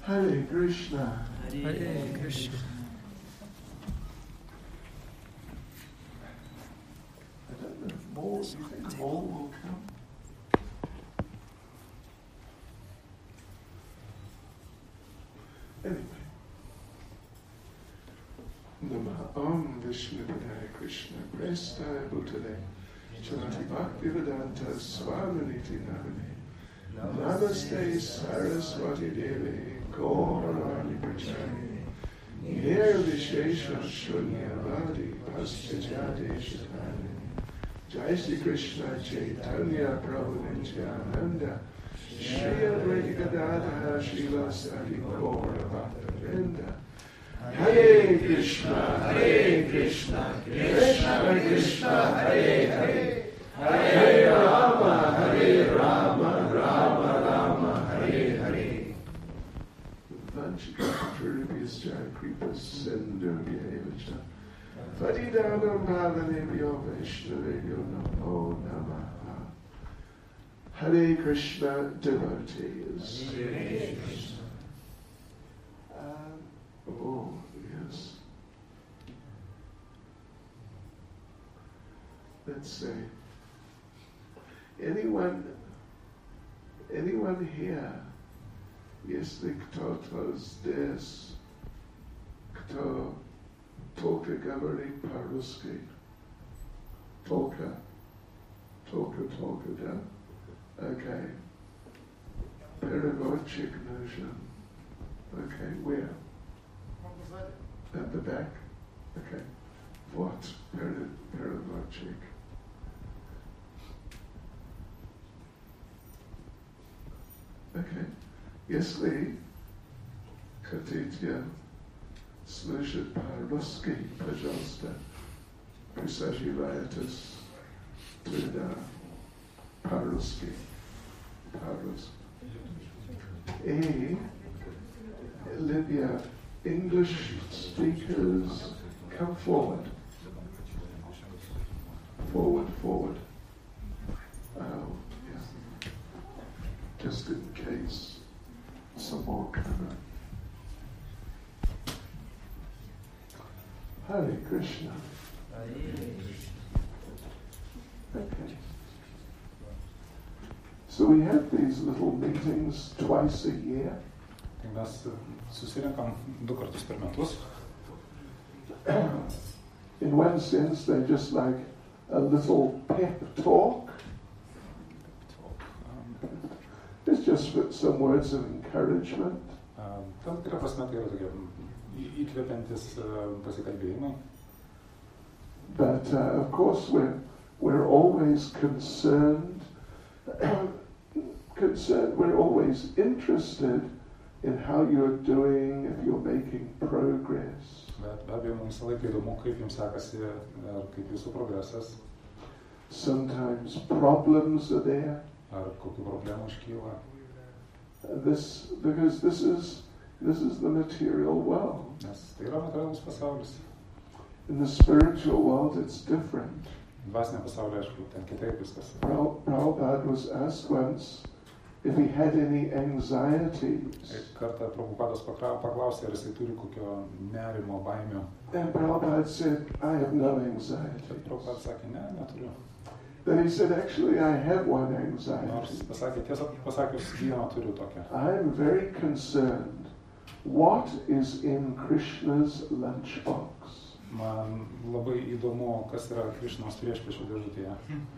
Hare Krishna. Hare Krishna. I don't know if more, do you think more will come? Anyway. Namah Om Vishnu Padaya Krishna Prestaya Bhutale Srimati Bhaktivedanta Swaminiti Namane Namaste Saraswati Devi Gaurani Prachari Nirvishesha Shunyavadi Paschajade Shatani Jai Shri Krishna Chaitanya Prabhu Nityananda Shri Advaita Gadadhara Srila Sati Gaura Bhakta Hare Krishna, Krishna Krishna, Hare Hare, Hare Rama, Rama Rama, Hare Hare. Vanchikapurubhyascha kripas sindhubhyevacha Patidanam pavanebhyo Vaishnavebhyo namo namaha. Hare Krishna devotees. Hare Krishna. Oh, yes. Let's say, anyone here, jestli kto zdесь, kto толка говорит по-русски, толка, да? Okay. Переводчик нужен. Okay, where? At the back? Okay. Вот, переводчик. Okay. Если хотите слышать по-русски, пожалуйста, присаживайтесь туда по-русски. И Lydia, English speakers, come forward. Forward. Oh, yeah. Just in case some more come. Hare Krishna. Okay. So we have these little meetings twice a year. Mes susirinkam 2 kartus per metus. In one sense, they're just like a little pep talk. It's just some words of encouragement. Tam tikra prasme tai yra tokie įkvepiantis pasikalbėjimai. But of course, we're always concerned. We're always interested in how you're doing, if you're making progress. Bet be abejo, mums visą laiką įdomu, kaip jums sekasi ir kaip jūsų progresas. Sometimes problems are there. Ar kokių problemų iškyla. Because this is the material world. Nes tai yra materialus pasaulis. In the spiritual world, it's different. Dvasinė pasaulyje, aišku, ten kitaip viskas. Prabhupada was asked once if he had any anxieties. Kartą Prabhupadas paklausė, ar jisai turi kokio nerimo, baimio. And Prabhupada said, I have no anxiety. Prabhupada sakė, ne, neturiu. Then he said, actually, I have one anxiety. Nors pasakė, tiesą pasakius, vieną turiu tokią. I am very concerned. What is in Krishna's lunchbox? Man labai įdomu, kas yra Krišnos priešpėčio dėžutėje.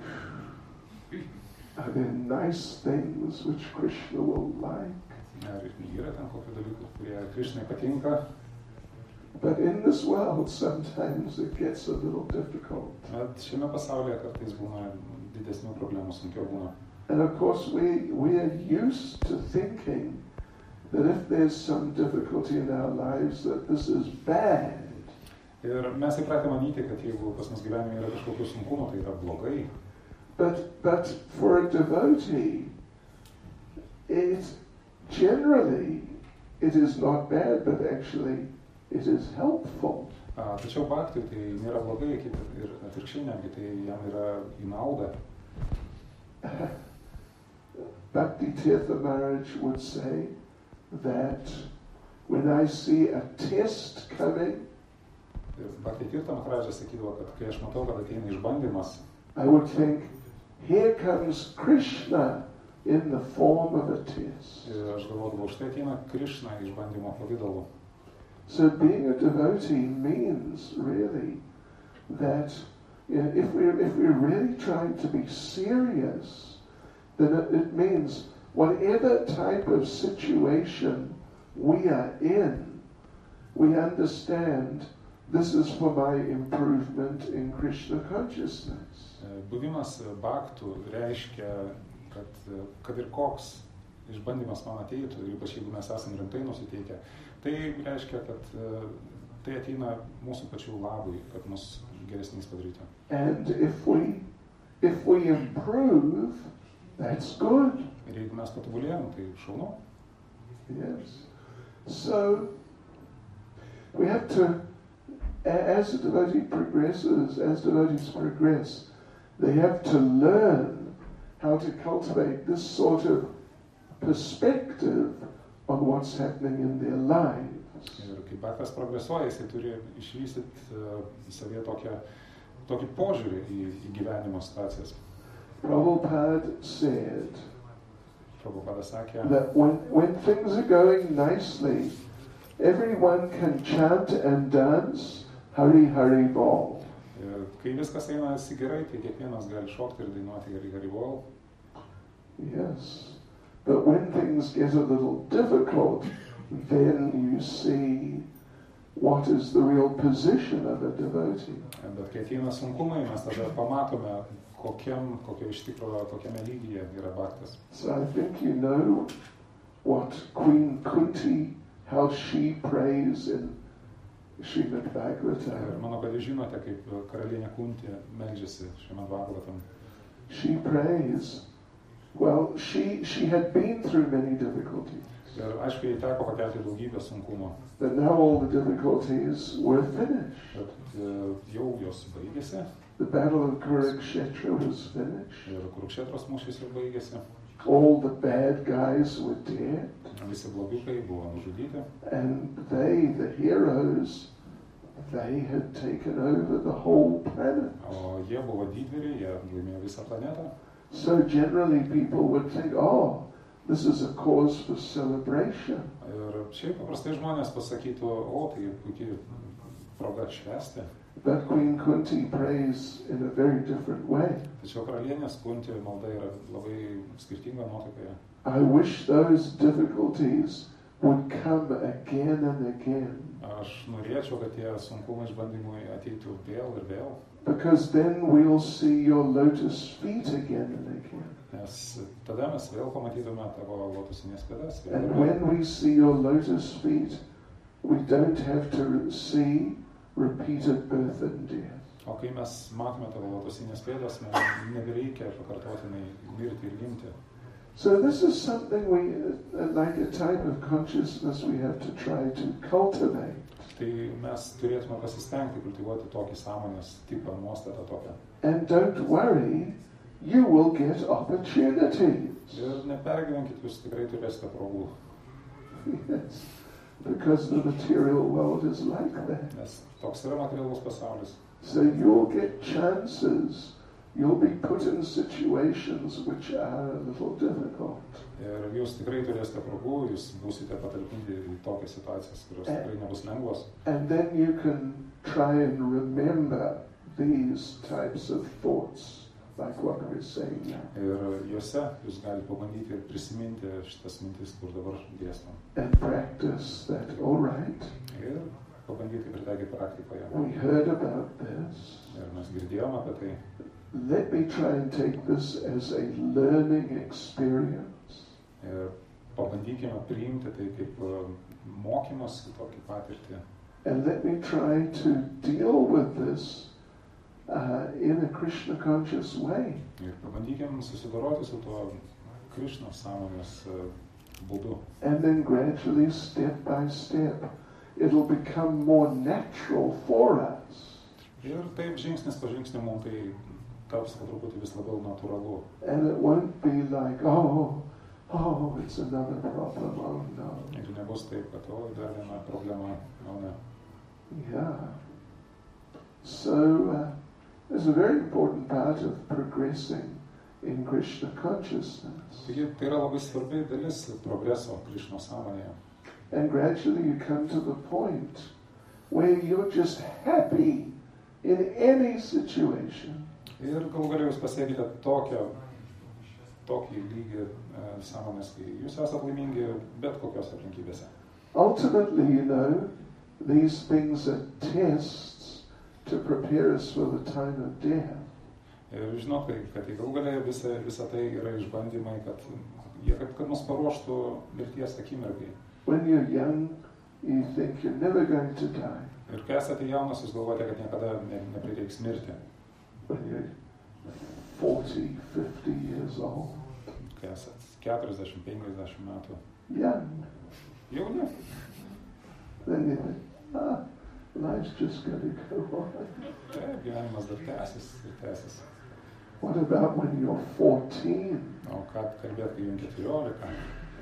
Are there nice things which Krishna will like? Ar yra ten kokių dalykų, kurie Krišnai patinka? But in this world, sometimes it gets a little difficult. Bet šiame pasaulyje kartais būna didesnių problemų, sunkiau būna. And of course, we are used to thinking that if there's some difficulty in our lives, that this is bad. Ir mes įpratę manyti, kad jeigu pas mus gyvenime yra kažkokių sunkumų, tai yra blogai. But for a devotee, generally it is not bad, but actually it is helpful. Tačiau bhaktui tai nėra blogai, ir atvirkščiai netgi tai jam yra į naudą. Bhakti Tirtha Maharaj would say that when I see a test coming, Bhakti Tirtha Maharaja sakydavo, kad kai aš matau, kad ateina išbandymas, I would think, here comes Krishna in the form of a test. aš galvodavau, štai ateina Krishna išbandymo pavidalu. So being a devotee means really that if we're really trying to be serious, then it means whatever type of situation we are in, we understand this is for my improvement in Krishna consciousness. Buvimas bhaktų reiškia, kad ir koks išbandymas man ateitų, ir ypač jeigu mes esame rimtai nusiteikę, tai reiškia, kad tai ateina mūsų pačių labui, kad mus geresniais padarytų. And if we improve, that's good. Ir jeigu mes patobulėjom, tai šaunu. Yes. So we have to, as devotees progress, they have to learn how to cultivate this sort of perspective on what's happening in their lives. Ir kai bhaktas progresuoja, jisai turi išvystyti savyje tokį požiūrį į gyvenimo situacijas. Prabhupada said Prabhupada sakė, that when things are going nicely, everyone can chant and dance Hari Hari Bol. kai viskas einasi gerai, tai kiekvienas gali šokti ir dainuoti Hari Hari Bol. Yes. But when things get a little difficult, then you see what is the real position of a devotee. Bet kai ateina sunkumai, mes tada pamatome, kokiame lygyje yra bhaktas. So I think you know what Queen Kunti, how she prays in Srimad Bhagavatam. Ir manau, kad jūs žinote, kaip karalienė Kunti meldžiasi Srimad Bhagavatam. She prays. Well, she had been through many difficulties. Ir aišku, jai teko pakelti daugybę sunkumų. But now all the difficulties were finished. Bet jau jos baigėsi. The battle of Kurukshetra was finished. Ir Kurukšetros mūšis jau baigėsi. All the bad guys were dead. Visi blogiukai buvo nužudyti. And they, the heroes, they had taken over the whole planet. O jie buvo didvyriai, jie laimėjo visą planetą. So generally people would think, oh, this is a cause for celebration. Ir šiaip paprastai žmonės pasakytų, o, tai puikiai proga švęsti. But Queen Kunti prays in a very different way. Tačiau karalienės Kunti malda yra labai skirtinga nuotaikoje. I wish those difficulties would come again and again. Aš norėčiau, kad tie sunkumai išbandymai ateitų vėl ir vėl. Because then we'll see your lotus feet again and again. Nes tada mes vėl pamatytume tavo lotusinės pėdas. And when we see your lotus feet, we don't have to see repeated birth and death. O kai mes matome tavo lotusinės pėdas, mums nebereikia pakartotinai mirti ir gimti. So this is something we, like a type of consciousness we have to try to cultivate. Tai mes turėtume pasistengti kultivuoti tokį sąmonės tipą, nuostatą tokią. And don't worry, you will get opportunities. Ir nepergyvenkit, jūs tikrai turėsite progų. Yes, because the material world is like that. Nes toks yra materialus pasaulis. So you'll get chances. You'll be put in situations which are a little difficult. Ir jūs tikrai turėsite progų, jūs būsite patalpinti į tokias situacijas, kurios tikrai nebus lengvos. And then you can try and remember these types of thoughts, like what we're saying now. Ir juose jūs galite pabandyti ir prisiminti šitas mintis, kur dabar dėstom. And practice that, all right. Ir pabandyti pritaikyti praktikoje. We heard about this. Ir mes girdėjome apie tai. Let me try and take this as a learning experience. Ir pabandykime priimti tai kaip mokymosi, tokį patirtį. And let me try to deal with this in a Krishna conscious way. Ir pabandykime susidoroti su tuo Krishnos sąmonės būdu. And then gradually, step by step, it'll become more natural for us. Ir taip žingsnis po žingsnio mums tai taps po truputį vis labiau natūralu. And it won't be like, oh, oh, it's another problem, oh no. Ir nebus taip, kad dar viena problema, o ne. Yeah. So there's a very important part of progressing in Krishna consciousness. Taigi tai yra labai svarbi dalis progreso Krišnos sąmonėje. And gradually you come to the point where you're just happy in any situation. Ir galų gale jūs pasiekite tokį lygį sąmonės, kai jūs esate laimingi bet kokios aplinkybėse. Ultimately, you know, these things are tests to prepare us for the time of death. Ir žinot, kad galų gale visa tai yra išbandymai, kad mus paruoštų mirties akimirkai. When you're young, you think you're never going to die. Ir kai esate jaunas, jūs galvojate, kad niekada neprireiks mirti. When you're 40, 50 years old. Kai esate 40-50 metų. Young. Jauni. Then you think, life's just going to go on. Taip, gyvenimas dar tęsis. What about when you're 14? O ką kalbėt, kai jums 14?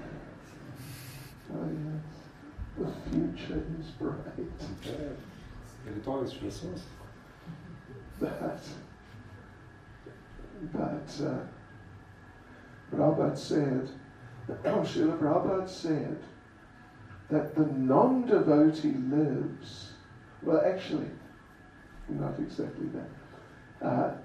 Oh yes, the future is bright. Taip, rytojus šviesus. But Prabhupada said, Srila Prabhupada said that the non-devotee lives, well actually, not exactly that.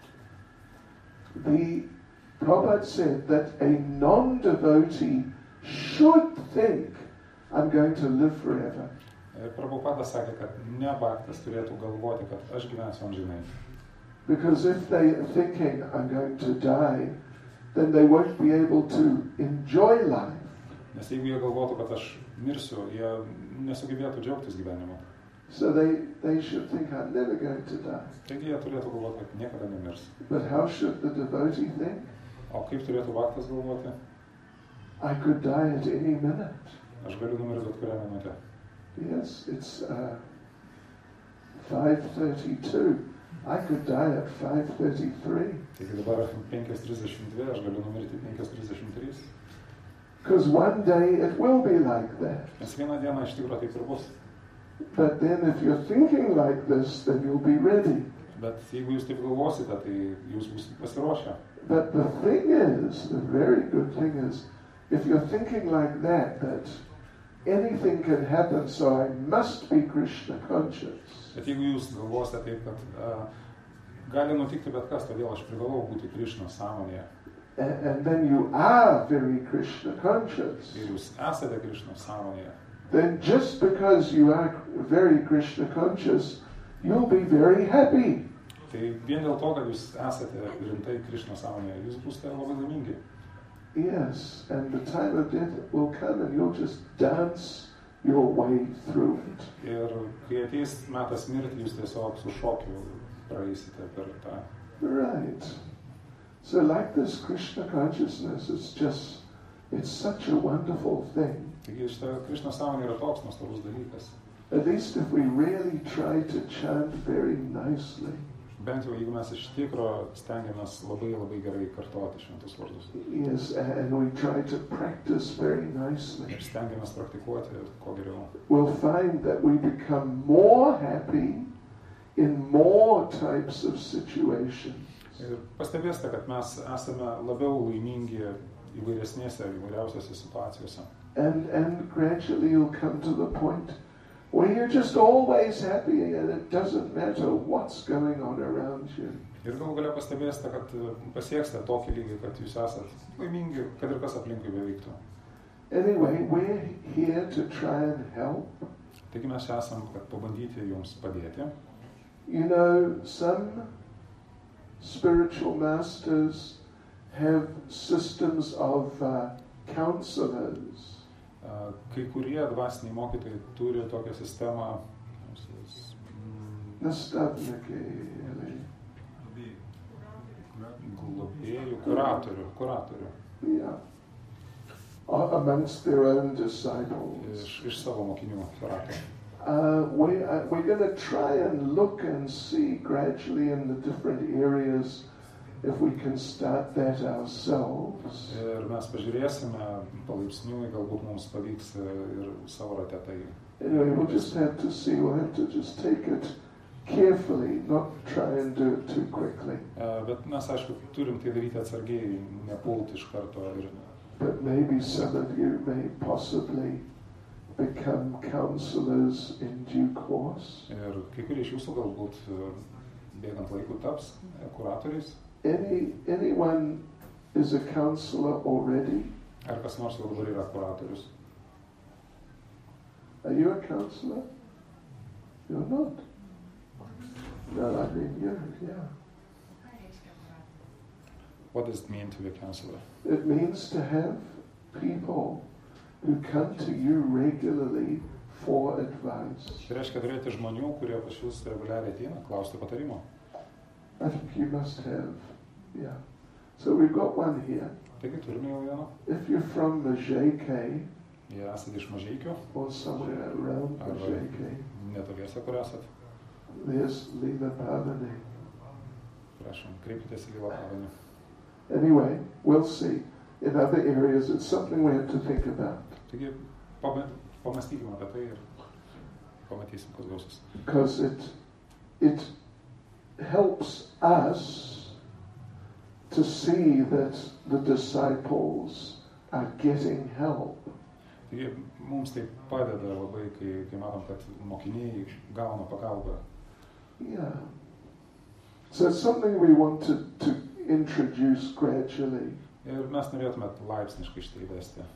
The Prabhupada said that a non-devotee should think, I'm going to live forever. Prabhupada sakė, kad ne bhaktas turėtų galvoti, kad aš gyvensiu amžinai. Because if they are thinking, I'm going to die, then they won't be able to enjoy life. Nes jeigu jie galvotų, kad aš mirsiu, jie nesugebėtų džiaugtis gyvenimu. So they should think, I'm never going to die. Taigi jie turėtų galvoti, kad niekada nemirs. But how should the devotee think? O kaip turėtų bhaktas galvoti? I could die at any minute. Aš galiu numirti bet kurią minutę. Yes, it's 5:32. I could die at 5:33. Taigi dabar 5:32, aš galiu numirti 5:33. Because one day it will be like that. Nes vieną dieną iš tikrųjų taip ir bus. But then if you're thinking like this, then you'll be ready. Bet jeigu jūs taip galvosite, tai jūs būsite pasiruošę. But the thing is, the very good thing is, if you're thinking like that anything can happen, so I must be Krishna conscious. Bet jeigu jūs galvosite taip, kad gali nutikti bet kas, todėl aš privalau būti Krišnos sąmonėje. And then you are very Krishna conscious. Ir jūs esate Krišnos sąmonėje. Then just because you are very Krishna conscious, you'll be very happy. Tai vien dėl to, kad jūs esate rimtai Krišnos sąmonėje, jūs būsite labai laimingi. Yes, and the time of death will come and you'll just dance your way through it. Ir kai ateis metas mirti, jūs tiesiog su šokiu praeisite per tą. Right. So like this Krishna consciousness, it's such a wonderful thing. Taigi šita Krišnos sąmonė yra toks nuostabus dalykas. At least if we really try to chant very nicely. Bent jau jeigu mes iš tikro stengiamės labai gerai kartoti šventus vardus. Yes, and we try to practice very nicely. Ir stengiamės praktikuoti kuo geriau. We'll find that we become more happy in more types of situations. Ir pastebėsite, kad mes esame labiau laimingi įvairiausiose situacijose. And gradually you'll come to the point where you're just always happy and it doesn't matter what's going on around you. Ir galų gale pastebėsite, kad pasieksite tokį lygį, kad jūs esate laimingi, kad ir kas aplinkui beveiktų. Anyway, we're here to try and help. Taigi mes esam, kad pabandyti jums padėti. You know, some spiritual masters have systems of counselors. Kai kurie dvasiniai mokytojai turi tokią sistemą globėjų, kuratorių. Yeah. Amongst their own disciples. Iš savo mokinių kuratorių. We're going to try and look and see gradually in the different areas if we can start that ourselves, Ir mes pažiūrėsime palaipsniui, galbūt mums pavyks ir savo rate tai. anyway, we'll just have to see, we'll have to just take it carefully, not try and do it too quickly. Bet mes, aišku, turim tai daryti atsargiai, nepulti iš karto. But maybe some of you may possibly become counselors in due course. Ir kai kurie iš jūsų galbūt bėgant laiku taps kuratoriais. Anyone is a counselor already? Ar kas nors jau dabar yra kuratorius? Are you a counselor? You're not. No, I mean you, yeah. What does it mean to be a counselor? It means to have people who come to you regularly for advice. Tai reiškia turėti žmonių, kurie pas jūs reguliariai ateina klausti patarimo. I think you must have, yeah. So we've got one here. Taigi turime jau vieną. If you're from Mažeikiai, Jei esate iš Mažeikių, or somewhere around Mažeikiai, netoliese, kur esat, there's Lila Pavani. prašom, kreipkitės į Lilą Pavanį. Anyway, we'll see. In other areas, it's something we have to think about. Taigi pamastykime apie tai ir pamatysim, kas gausis. Because it helps us to see that the disciples are getting help. Taigi mums tai padeda labai, kai matom, kad mokiniai gauna pagalbą. Yeah. So it's something we want to introduce gradually. Ir mes norėtume laipsniškai šitai įvesti.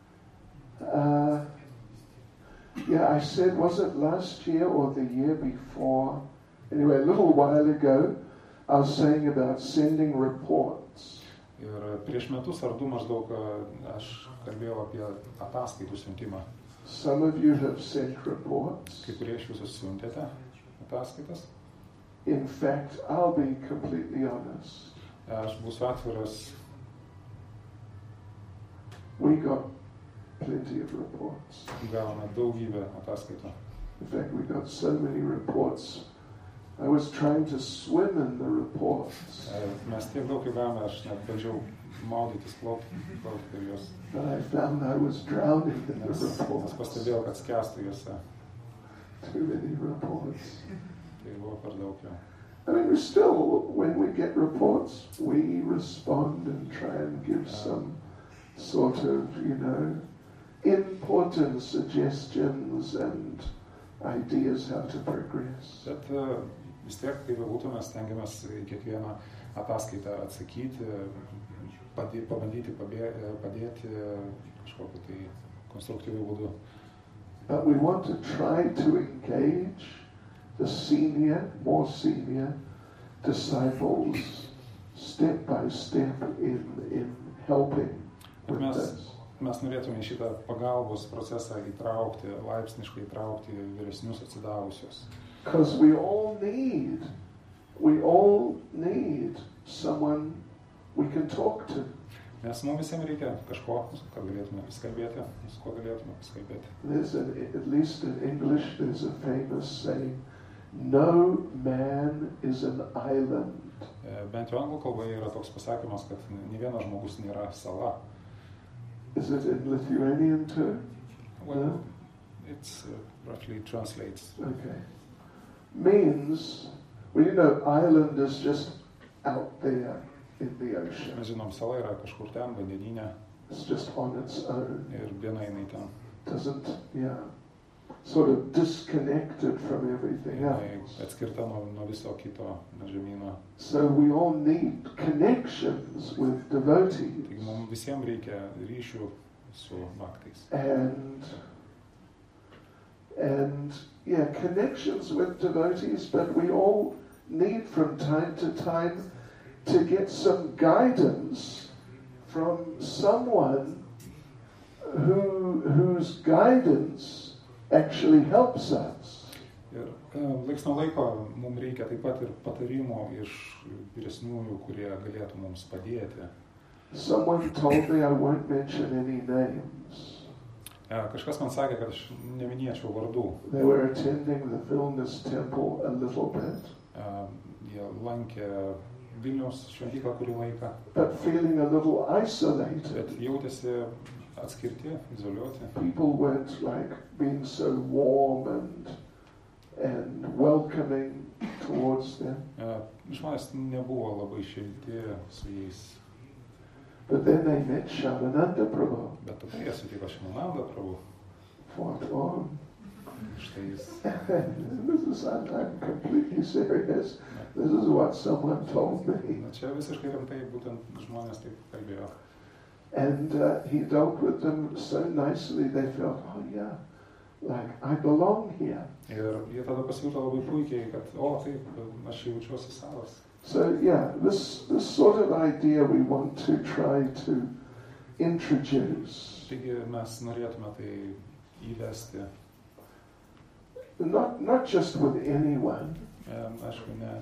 Yeah, I said, was it last year or the year before? Anyway, a little while ago, I was saying about sending reports. Ir prieš metus ar du maždaug aš kalbėjau apie ataskaitų siuntimą. Some of you have sent reports. Kai kurie iš jūsų siuntėte ataskaitas. In fact, I'll be completely honest. Aš būsiu atviras. We got plenty of reports. Gavome daugybę ataskaitų. In fact, we got so many reports. I was trying to swim in the reports. Mes tiek daug jų gavome, aš net bandžiau maudytis, plaukti per juos. But I found I was drowning in the Nes reports. pastebėjau, kad skęstu juose. Too many reports. Tai buvo per daug jau. I mean, we still, when we get reports, we respond and try and give some sort of, input and suggestions and ideas how to progress. Bet vis tiek, kaip bebūtų, mes stengiamės į kiekvieną ataskaitą atsakyti, pabandyti padėti kažkokiu tai konstruktyviu būdu. But we want to try to engage the more senior disciples step by step in helping with this. Mes norėtume į šitą pagalbos procesą įtraukti, laipsniškai įtraukti vyresnius atsidavusius. Because we all need someone we can talk to. Nes mums visiems reikia kažko, kad galėtume pasikalbėti, su kuo galėtume pasikalbėti. At least in English, there's a famous saying, no man is an island. Bent jau anglų kalboje yra toks pasakymas, kad nė vienas žmogus nėra sala. Is it in Lithuanian too? Well, No? it's roughly translates. Okay. Means, island is just out there in the ocean. Mes žinom, sala yra kažkur ten, vandenyne, It's just on its own. ir viena jinai ten. Doesn't, sort of disconnected from everything Jinai else. atskirta nuo viso kito žemyno. So we all need connections with devotees. Taigi mums visiems reikia ryšių su bhaktais. And connections with devotees, but we all need from time to time to get some guidance from someone whose guidance actually helps us. Ir laiks nuo laiko mums reikia taip pat ir patarimų iš vyresniųjų, kurie galėtų mums padėti. Someone told me, I won't mention any names. Kažkas man sakė, kad aš neminėčiau vardų. They were attending the Vilnius temple a little bit. Jie lankė Vilniaus šventyklą kurį laiką, but feeling a little isolated. bet jautėsi atskirti, izoliuoti. People weren't like being so warm and welcoming towards them. Žmonės nebuvo labai šilti su jais. But then they met Shamananda Prabhu. Bet tada jie sutiko Šimananda Prabhu. What on? Štai jis. I'm completely serious. This is what someone told me. Na, čia visiškai rimtai būtent žmonės taip kalbėjo. And he dealt with them so nicely, they felt, oh yeah, like I belong here. Ir jie tada pasijuto labai puikiai, kad, taip, aš jaučiuosi savas. So yeah, this sort of idea we want to try to introduce. Taigi mes norėtume tai įvesti. Not just with anyone. Aišku, ne.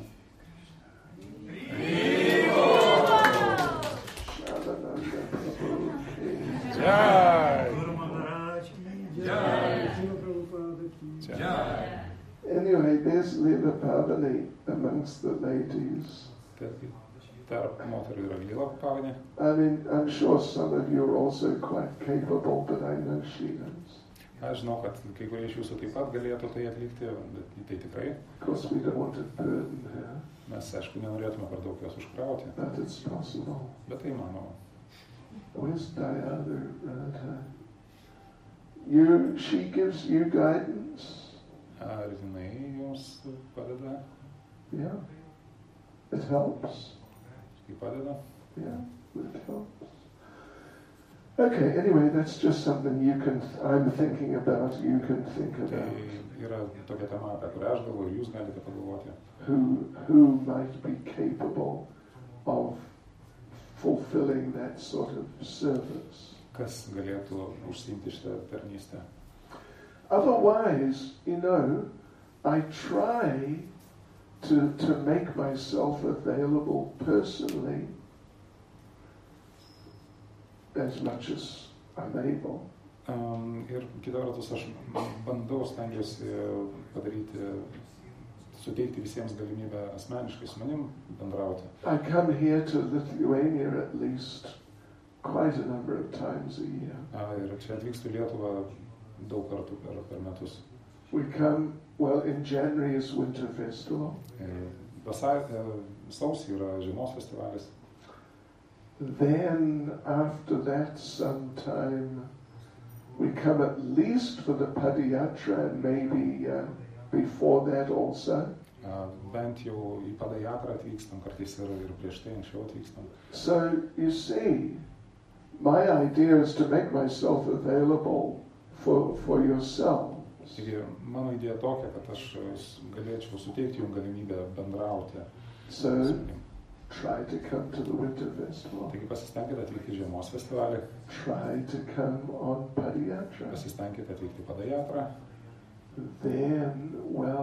Anyway, there's Lila Pavani amongst the ladies. Tarp moterų yra Lila Pavani. I mean, I'm sure some of you are also quite capable, but I know she is. Aš žinau, kad kai kurie iš jūsų taip pat galėtų tai atlikti, bet tai tikrai. Of course, we don't want to burden her. Mes, aišku, nenorėtume per daug jos užkrauti. But it's possible. Bet tai manoma. Where's Dayada Radha? She gives you guidance? Ar jinai jums padeda? Yeah. It helps. Tai padeda? Yeah, it helps. Okay, anyway, that's just something I'm thinking about, you can think about. Tai yra tokia tema, apie kurią aš galvoju, jūs galite pagalvoti. Who might be capable of fulfilling that sort of service. Kas galėtų užsiimti šitą tarnystę. Otherwise, I try to make myself available personally as much as I'm able. Ir kita vertus, aš bandau, stengiuosi suteikti visiems galimybę asmeniškai su manim bendrauti. I come here to Lithuania at least quite a number of times a year. Ir čia atvykstu Lietuvą daug kartų per metus. We come, in January is Winter Festival. Sausį yra žiemos festivalis. Then after that sometime we come at least for the Padayatra and maybe before that also. Bent jau į Padayatrą atvykstam, kartais ir prieš tai anksčiau atvykstam. So you see, my idea is to make myself available for yourselves. Taigi mano idėja tokia, kad aš galėčiau suteikti jums galimybę bendrauti. So try to come to the Winter Festival. Taigi pasistengkite atvykti žiemos festivalį. Try to come on Padayatra. Pasistengkite atvykti Padayatrą. Then,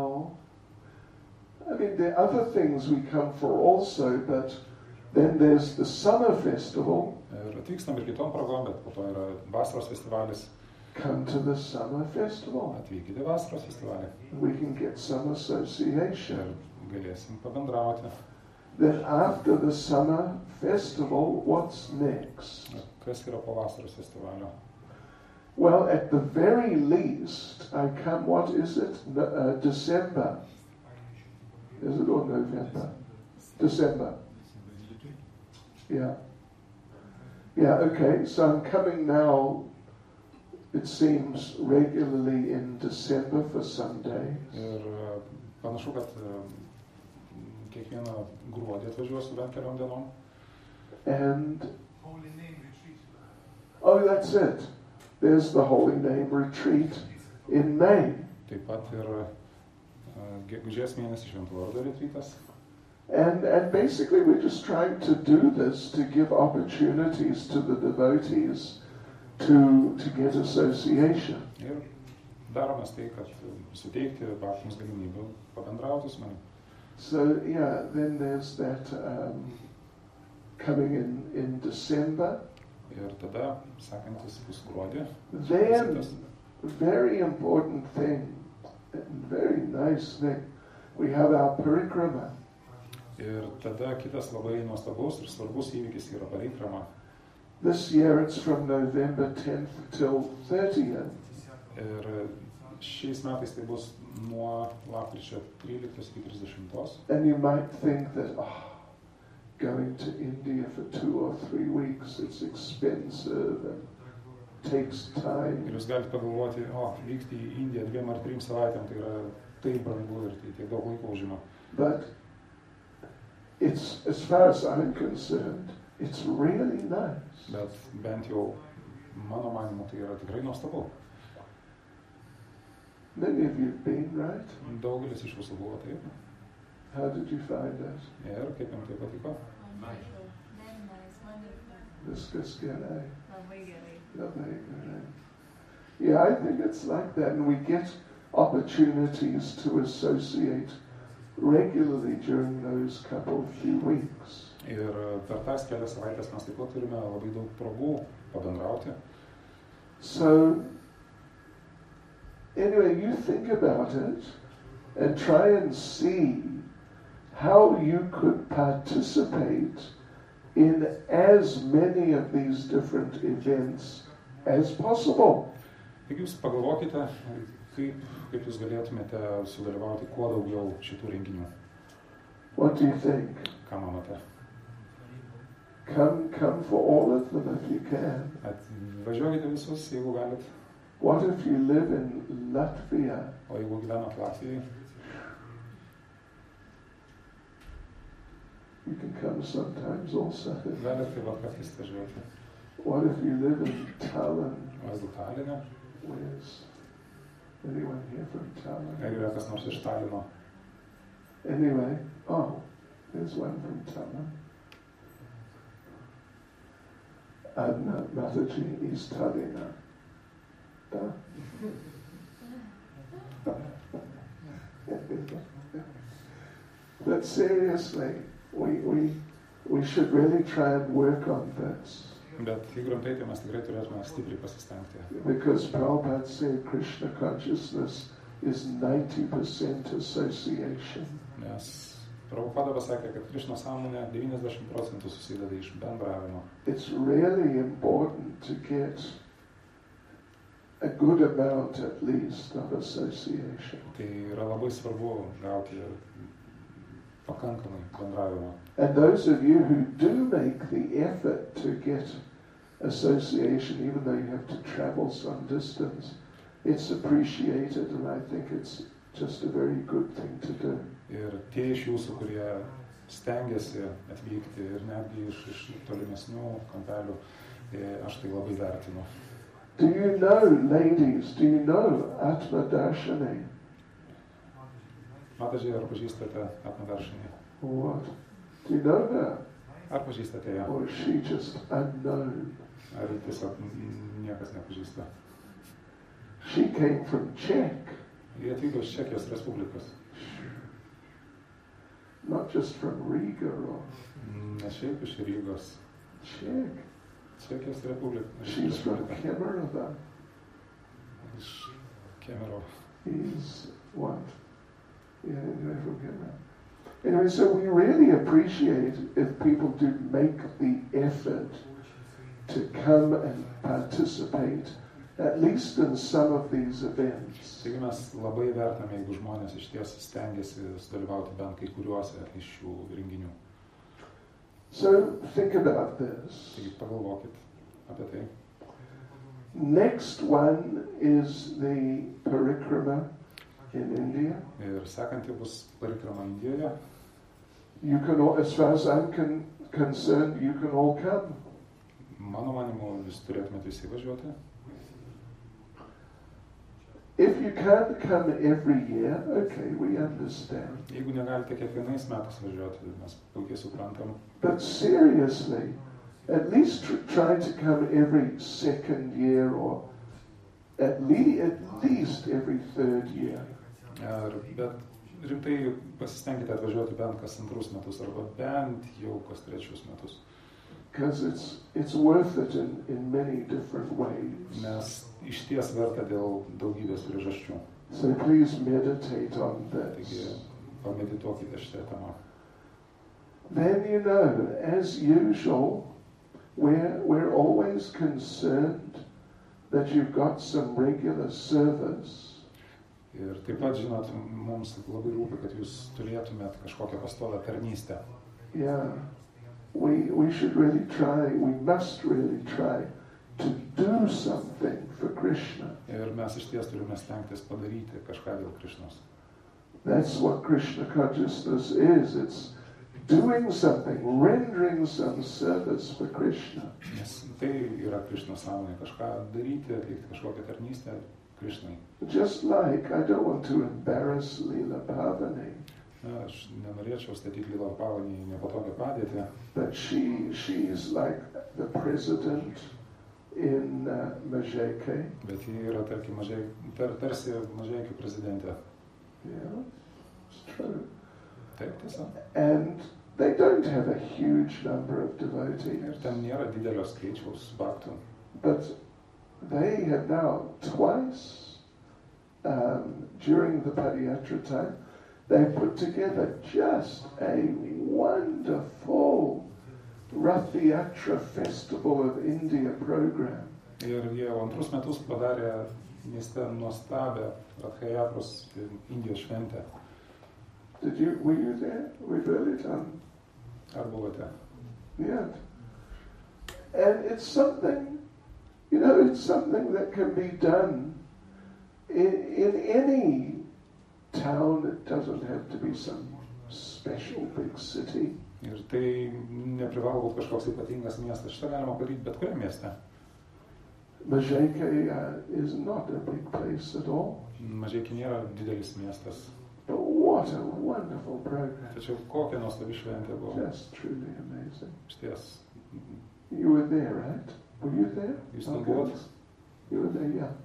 there are other things we come for also, but then there's the summer festival. Ir atvykstam ir kitom progom, bet po to yra vasaros festivalis. Come to the summer festival. Atvykite vasaros festivalį. We can get some association. Ir galėsim pabendrauti. Then after the summer festival, what's next? Kas yra po vasaros festivalio? Well, at the very least, I come, what is it? December. Is it or November? December. Yeah. Yeah, okay. So I'm coming now, it seems, regularly in December for some days. Ir panašu, kad kiekvieną gruodį atvažiuosiu bent keliom dienom. And that's it. There's the Holy Name Retreat in May. Taip pat ir gegužės mėnesį Šventų Vardo retrytas. And basically we're just trying to do this to give opportunities to the devotees to get association. Ir daromės tai, kad suteikti bhaktams galimybių pabendrauti su manim. So then there's that coming in December. Ir tada sekantis bus gruodį. Then, very important thing, very nice thing, we have our parikrama. Ir tada kitas labai nuostabus ir svarbus įvykis yra parikrama. This year it's from November 10th till 30th. Ir šiais metais tai bus nuo lapkričio 13 iki 30. And you might think that, going to India for 2 or 3 weeks, it's expensive and takes time. Ir jūs galite pagalvoti, vykti į Indiją 2 ar 3 savaitėm, tai yra taip brangu ir tai tiek daug laiko užima. But it's, as far as I'm concerned, it's really nice. Bet bent jau mano manimu tai yra tikrai nuostabu. Many of you've been, right? Daugelis iš jūsų buvo taip. How did you find it? Ir kaip jums tai patiko? Very nice, wonderful. Viskas gerai. Labai gerai. Labai gerai. Yeah, I think it's like that, and we get opportunities to associate regularly during those few weeks. Ir per tas kelias savaitės mes taip pat turime labai daug progų pabendrauti. So, anyway, you think about it and try and see how you could participate in as many of these different events as possible. Taigi jūs pagalvokite, kaip jūs galėtumėte sudalyvauti kuo daugiau šitų renginių. What do you think? Ką manote? Come for all of them if you can. Važiuokite visus, jeigu galit. What if you live in Latvia? O jeigu gyvenat Latvijai? You can come sometimes also. Galit taip pat kartais važiuoti. What if you live in Tallinn? O jeigu Taline? Where's anyone here from Tallinn? Ar yra kas nors iš Talino? Anyway, there's one from Tallinn. Anna Mataji is Tallinn. But seriously, we should really try and work on this. Bet jeigu rimtai, tai mes tikrai turėtume stipriai pasistengti. Because Prabhupada said Krishna consciousness is 90% association. Nes Prabhupada pasakė, kad Krishna sąmonė 90% susideda iš bendravimo. It's really important to get a good amount at least of association. Tai yra labai svarbu gauti pakankamai bendravimo. And those of you who do make the effort to get association, even though you have to travel some distance, it's appreciated, and I think it's just a very good thing to do. Ir tie iš jūsų, kurie stengiasi atvykti ir netgi iš tolimesnių kampelių, aš tai labai vertinu. Do you know, ladies, Atma Darshini? Mataji, ar pažįstate Atma Darshini? What? Do you know her? Ar pažįstate ją? Or is she just unknown? Ar tiesiog niekas nepažįsta? She came from Czech. Jie atvyko iš Čekijos Respublikos. Not just from Riga or... Ne šiaip iš Rygos. Czech. Čekijos Respublika. She's from Kemerovo. Iš Kemerovo. He's what? Yeah, anyway, from Kemerovo. Anyway, so we really appreciate if people do make the effort to come and participate at least in some of these events. Taigi mes labai vertiname, jeigu žmonės iš ties stengiasi sudalyvauti bent kai kuriuose iš šių renginių. So think about this. Taigi pagalvokit apie tai. Next one is the parikrama in India. Ir sekanti bus parikrama Indijoje. You can all, as far as I'm concerned, you can all come. Mano manimu, jūs turėtumėte visi važiuoti. If you can't come every year, okay, we understand. Jeigu negalite kiekvienais metais važiuoti, mes puikiai suprantam. But seriously, at least try to come every second year or at least every third year. Bet rimtai pasistengite atvažiuoti bent kas 2 metus arba bent jau kas 3 metus. Because it's worth it in many different ways. Nes iš ties verta dėl daugybės priežasčių. So please meditate on Taigi this. pamedituokite šitą temą. then you know, as usual, we're always concerned that you've got some regular service. Ir taip pat, žinot, mums labai rūpi, kad jūs turėtumėt kažkokią pastovią tarnystę. Yeah, we should really try, we must really try to do something for Krishna. Ir mes iš ties turime stengtis padaryti kažką dėl Krišnos. That's what Krishna consciousness is. It's doing something, rendering some service for Krishna. Nes tai yra Krišnos sąmonė, kažką daryti, atlikti kažkokią tarnystę Krišnai. Just like, I don't want to embarrass Leela Bhavani, Aš nenorėčiau statyti Leela Bhavanį į nepatogią padėtį, but she's like the president in Majeke. bet ji yra, tarkim, tarsi Mažeikių prezidentė. Yeah, it's true. Taip, tiesa. And they don't have a huge number of Ir devotees, ten nėra didelio skaičiaus bhaktų. but they have now twice, during the Padayatra time, they put together just a wonderful Rath Yatra Festival of India program. Ir jie antrus metus padarė mieste nuostabią Rathayatros Indijos šventę. Were you there? We've early done. Ar buvote? Yeah. And it's something, you know, it's something that can be done in any town. It doesn't have to be some special big city. Ir tai neprivalo būti kažkoks ypatingas miestas. Šitą galima padaryti bet kuriam mieste. Majeke is not a big place at all. Mažeikiai nėra didelis miestas. But what a wonderful program. Tačiau kokia nuostabi šventė buvo. Just truly amazing. Šties. You were there, right? Were you there? Jūs ten Okay. buvot? You were there, yeah.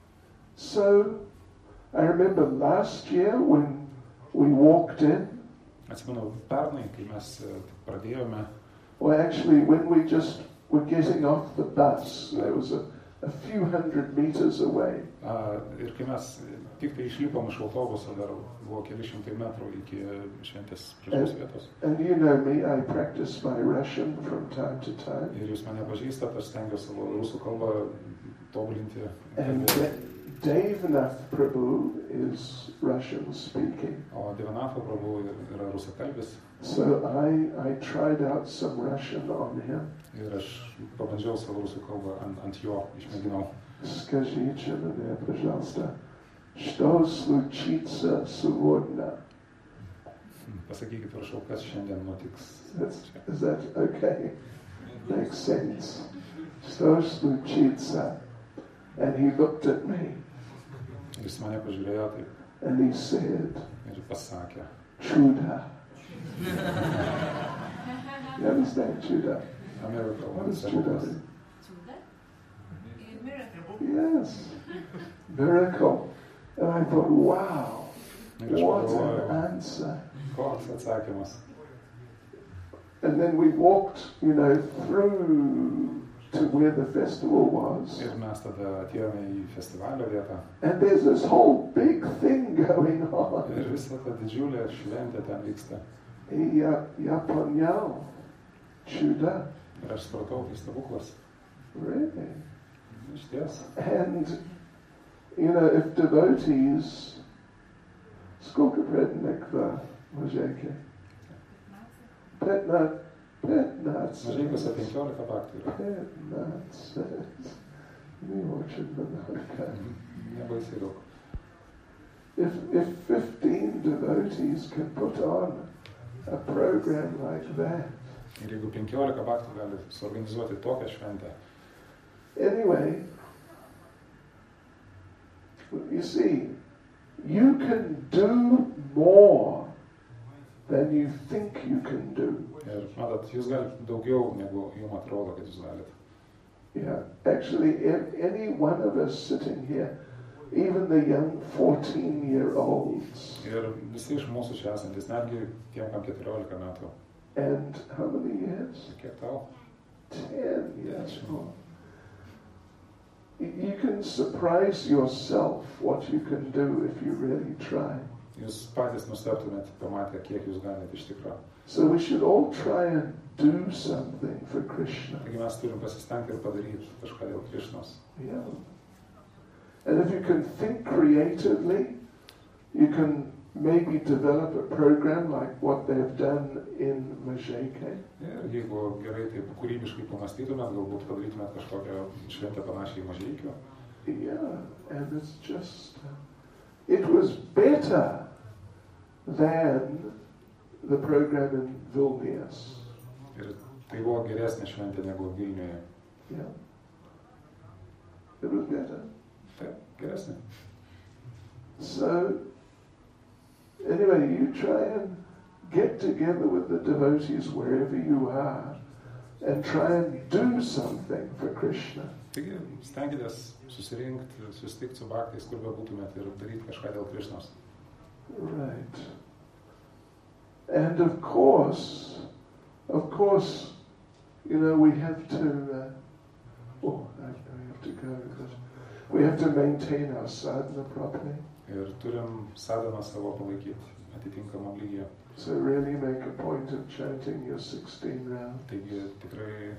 So, I remember last year when we walked in, Atsimenu, pernai, kai mes pradėjome, well, actually, when we just were getting off the bus, there was a few hundred meters away. ir kai mes tik tai išlipom iš autobuso, dar buvo keli šimtai metrų iki šventės pradžios vietos. And you know me, I practice my Russian from time to time. Ir jūs mane pažįstat, aš stengiuosi savo rusų kalbą tobulinti. And Devnath Prabhu is Russian speaking. O Devanath Prabhu yra rusakalbis. So I tried out some Russian on him. Ir aš pabandžiau savo rusų kalbą ant jo, išmėginau. Скажите мне, пожалуйста, что случится сегодня? Pasakykit, prašau, kas šiandien nutiks. Is that okay? Makes sense. Что случится? And he looked at me Jis mane pažiūrėjo taip and he said, ir pasakė. Chuda. You understand Chuda? Amerika, What does Chuda stebuklas. mean? Miracle. Yes. Miracle. And I thought, wow, Ir aš what an pagalvojau, answer. koks atsakymas. And then we walked, through to where the festival was. Ir mes tada atėjome į festivalio vietą. And there's this whole big thing going on. Ir visa ta didžiulė šventė ten vyksta. Yaponyao. Chuda. Ir aš supratau, tai stebuklas. Really? Išties. And, if devotees, skолько prednikva Majeke? 15. Mažeikose 15 bhaktų yra. 15. Nebaisiai daug. If 15 devotees can put on a program like that. Ir jeigu 15 bhaktų gali suorganizuoti tokią šventę. Anyway, you see, you can do more than you think you can do. Ir matot, jūs galite daugiau, negu jums atrodo, kad jūs galite. Yeah, actually, any one of us sitting here, even the young 14-year-olds, Ir visi iš mūsų čia esantis, netgi tiem, kam 14 metų. and how many years? Kiek tau? 10 years old. You can surprise yourself what you can do if you really try. jūs patys nustebtumėte pamatę, kiek jūs galite iš tikrųjų. So we should all try and do something for Krishna. Taigi mes turim pasistengti ir padaryti kažką dėl Krišnos. Yeah. And if you can think creatively, you can maybe develop a program like what they've done in Mazheke. Ir jeigu gerai taip kūrybiškai pamastytumėt, galbūt padarytumėt kažkokią šventę panašią į Mažeikių. Yeah, and it's just, it was better than the program in Vilnius. Ir tai buvo geresnė šventė negu Vilniuje. Yeah. It was better. Taip, geresnė. So, anyway, you try and get together with the devotees wherever you are and try and do something for Krishna. Taigi, stenkitės susirinkti, susitikti su bhaktais, kur bebūtumėt ir daryti kažką dėl Krišnos. Right. And of course, you know, we have to, we have to maintain our sadhana properly. Ir turim sadhaną savo palaikyti atitinkamam lygyje. So really make a point of chanting your 16 rounds. Taigi tikrai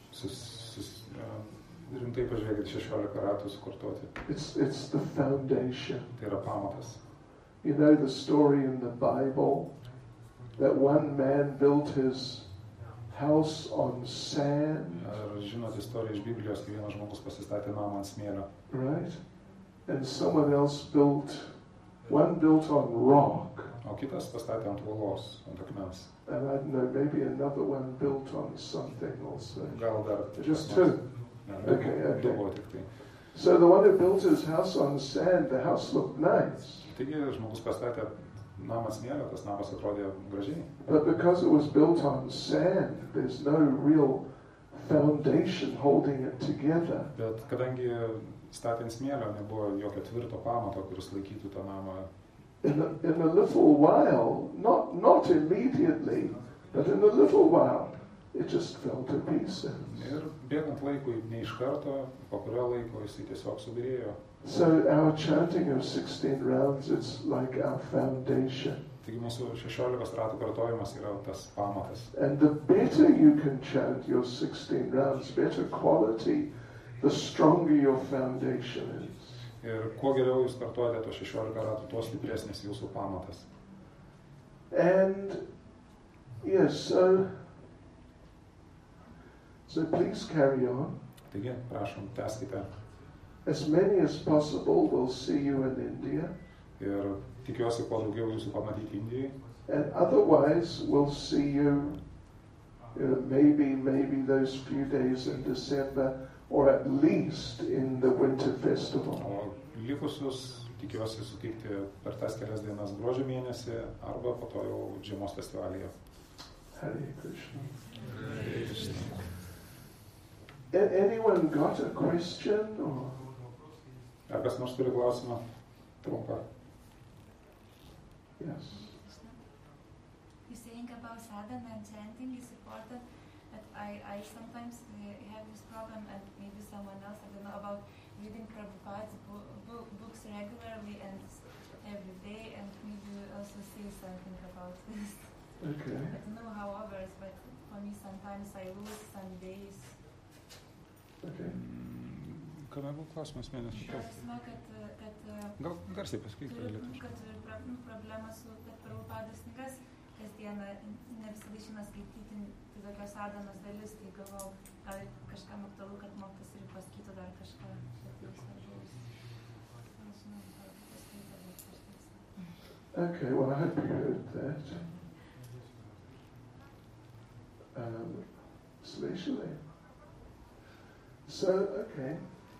rimtai pažiūrėkit 16 ratų sukartoti. It's the foundation. Tai yra pamatas. You know the story in the Bible that one man built his house on sand. Ar žinot istoriją iš Biblijos, kai vienas žmogus pasistatė namą ant smėlio. Right? And someone else one built on rock. O kitas pastatė ant uolos, ant akmens. And I don't know, maybe another one built on something also. Gal dar Just two. Okay. Buvo tik tai. So the one who built his house on sand, the house looked nice. Taigi žmogus pastatė namą ant smėlio, tas namas atrodė gražiai. But because it was built on sand, there's no real foundation holding it together. Bet kadangi statė ant smėlio, nebuvo jokio tvirto pamato, kuris laikytų tą namą. In a little while, not immediately, but in a little while, it just fell to pieces. Ir bėgant laikui, ne iš karto, po kurio laiko jisai tiesiog subirėjo. So our chanting of 16 rounds, it's like our foundation. Taigi mūsų 16 ratų kartojimas yra tas pamatas. And the better you can chant your 16 rounds, better quality, the stronger your foundation is. Ir kuo geriau jūs kartuojate tos 16 ratų, tuo stipresnis jūsų pamatas. And yes, so please carry on. Taigi, prašom, tęskite. As many as possible will see you in India. Ir tikiuosi, kuo daugiau jūsų pamatyti Indijai. And otherwise, we'll see you, maybe those few days in December, or at least in the winter festival. O likusius tikiuosi sutikti per tas kelias dienas gruodžio mėnesį arba po to jau žiemos festivalyje. Hare Krishna. Hare Krishna. Anyone got a question? Or? Ar kas nors turi klausimą? Trumpą. Yes. You're saying about sadhana and chanting is important, but I sometimes have this problem, and maybe someone else, I don't know, about reading Prabhupada's books regularly and every day, and maybe you also say something about this. Okay. I don't know how others, but for me sometimes I lose some days. Okay. Kame buvo klausimas mėnesį? Gal garsiai pasakyti lietuviškai. Kad problema su Prabhupados knygas kasdieną ne visada žino skaityti, tai tokia sadhanos dalis, tai galvau, gal kažkam aktualu, kad mokytas ir pasakytų dar kažką. Okay, well I hope you heard that. Especially. So, okay.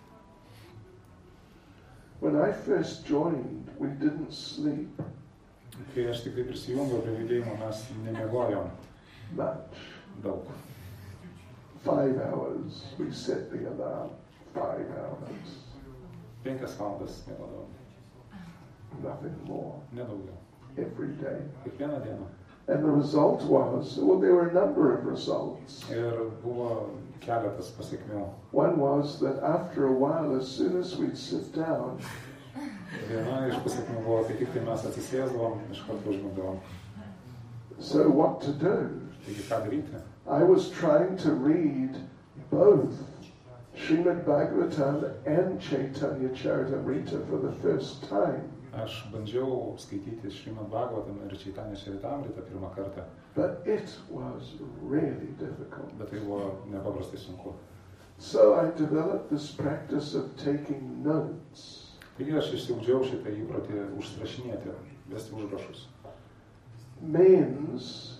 When I first joined, we didn't sleep. Kai aš tik prisijungiau prie judėjimo, mes nemiegojom. Much. Daug. 5 hours. We set the alarm. 5 hours. 5 valandas miegodavom. Nothing more. Nedaugiau. Every day. Kiekvieną dieną. And the result was, well, there were a number of results. Ir buvo keletas pasiekmių. One was that after a while, as soon as we'd sit down, Viena iš pasekmių buvo, kai tik tai mes atsisėsdavom, iš karto užmigdavom. So what to do? Taigi ką daryti? I was trying to read both Srimad Bhagavatam and Chaitanya Charitamrita for the first time. Aš bandžiau skaityti Srimad Bhagavatam ir Chaitanya Charitamrita pirmą kartą. But it was really difficult. Bet tai buvo nepaprastai sunku. So I developed this practice of taking notes. Taigi aš išsiugdžiau šitą įprotį užsirašinėti, vesti užrašus. Means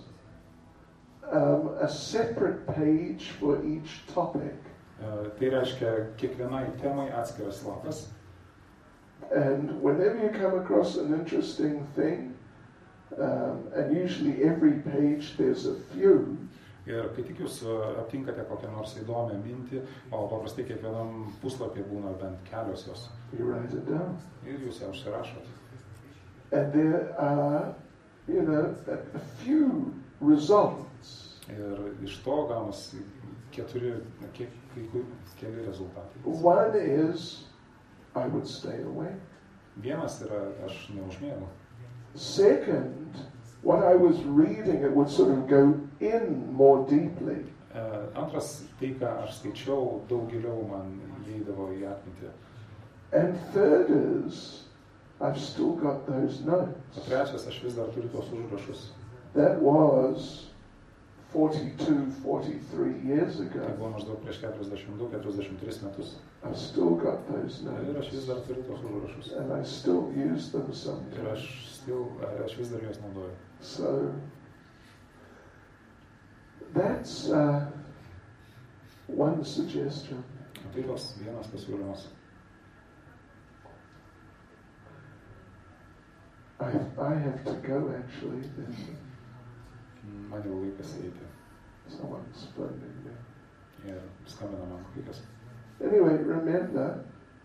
a separate page for each topic. Tai reiškia kiekvienai temai atskiras lapas. And whenever you come across an interesting thing, and usually every page there's a few. Ir kai tik jūs aptinkate kokią nors įdomią mintį, o paprastai kiekvienam puslapyje būna bent kelios jos. You write it down. Ir jūs ją užsirašot. And there are, a few results. Ir iš to gaunasi keli rezultatai. One is, I would stay awake. Vienas yra, aš neužmiegu. Second, what I was reading, it would sort of go in more deeply. Antras, tai ką aš skaičiau, daug giliau man įeidavo į atmintį. And third is, I've still got those notes. O trečias, aš vis dar turiu tos užrašus. That was 42, 43 years ago. Tai buvo maždaug prieš 42-43 metus. I've still got those Ir aš notes. vis dar turiu tos užrašus. And I still use them Ir sometimes. aš vis dar juos naudoju. So, that's one suggestion. Tai toks vienas pasiūlymas. I have to go actually. Man jau laikas eiti. Someone's phoning me. Ir skambina man kažkas. Anyway, remember,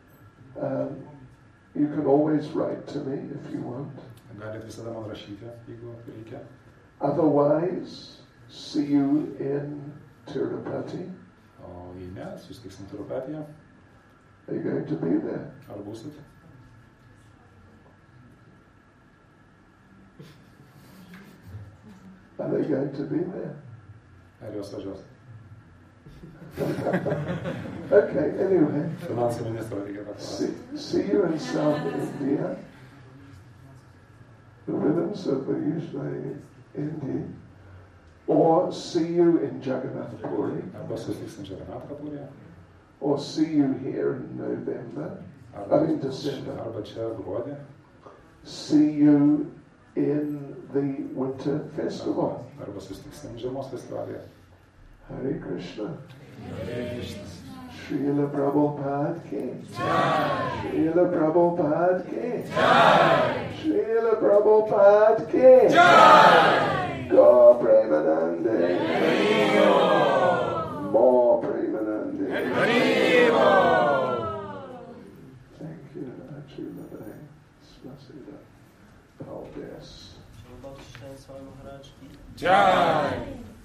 you can always write to me if you want. Galit visada man rašyti, jeigu reikia. Otherwise, see you in Tirupati. O jei ne, susitiksim Tirupatije. Are you going to be there? Ar būsit? Are they going to be there? Ar jos važiuos? Okay, anyway. Finansų ministro reikia paklausti. See you in South India. The rhythms are usually Indian. Or see you in Jagannath Puri. Arba susitiksim Jagannath Purije. Or see you here in November. I mean December. Arba čia gruodį. See you in the Winter Festival. Arba susitiksim žiemos festivalyje. Hare Krishna. Hare Krishna. Srila Prabhupada ki. Srila Prabhupada ki. Srila Prabhupada ki. Go Premanande. More Premanande. Thank you, Achulade. Spasida. Paldes. Jai!